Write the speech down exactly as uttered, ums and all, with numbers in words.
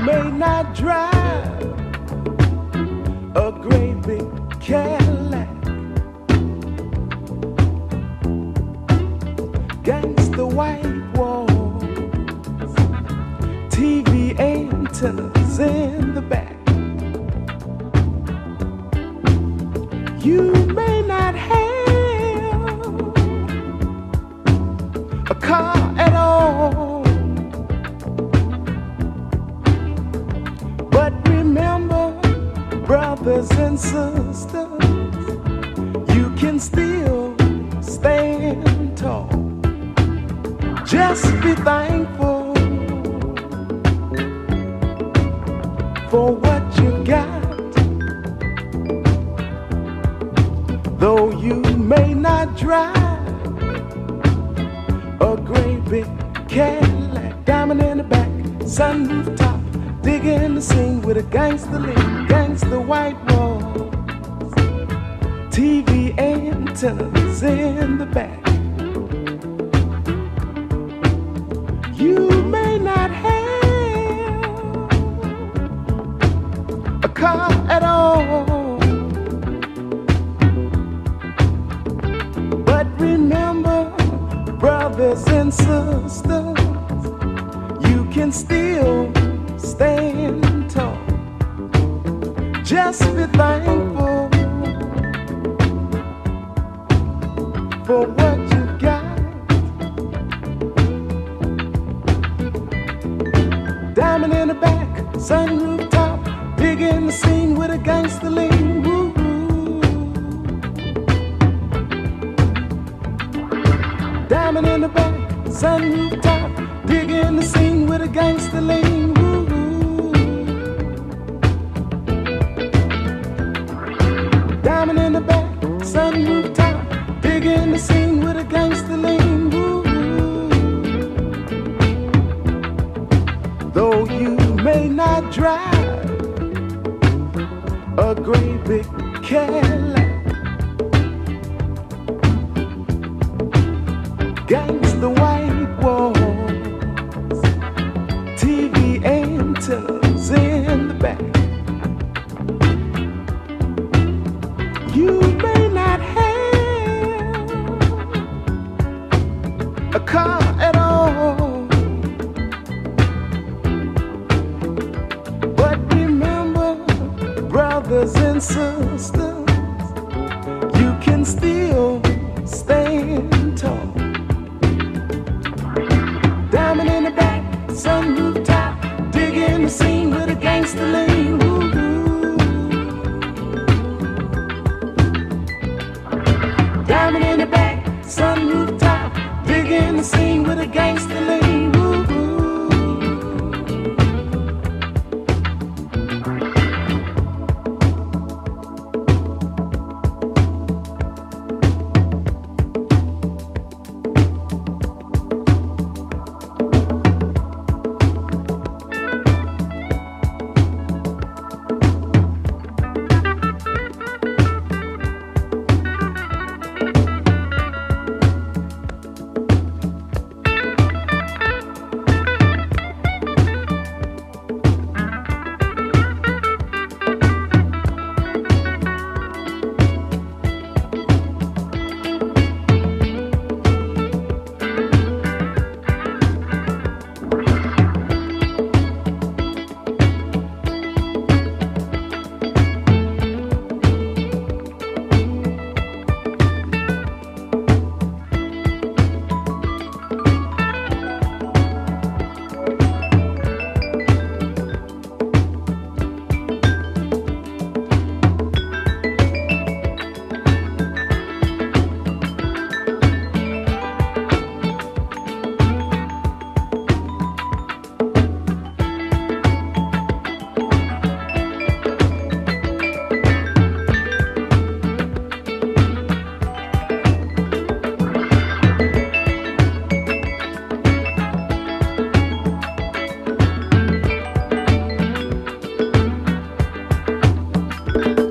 may not drive a great big Cadillac, gangsta white walls, T V antennas in the back. You may not have a car at all, but remember, brothers and sisters, you can still stand tall. Just be thankful for what you got. Though you may not drive a great big Cadillac, diamond in the back, sunroof top, digging the scene with a gangster lean, gangster white walls, T V antennas in the back. You may not have a car at all, but remember, brothers and sisters, you can still stand tall. Just be thankful for what you got. Diamond in the back, sunroof top, digging the scene with a gangster lean. Woo. Diamond in the back, sunroof top, digging the scene with a gangster lean. Woo. Diamond in the back, sunroof top, digging the scene with a gangster lean. Woo. Though you may not drive a great big Cadillac, gangsta white walls, T V antennas in the back. You may not have a car at all, but remember, brothers and sisters, you can still stand tall. Diamond in the back, sunroof top, digging the scene with a gangster lean. Woo. Diamond in the back, sunroof top, digging the scene with a gangster lean. Woo. Thank you.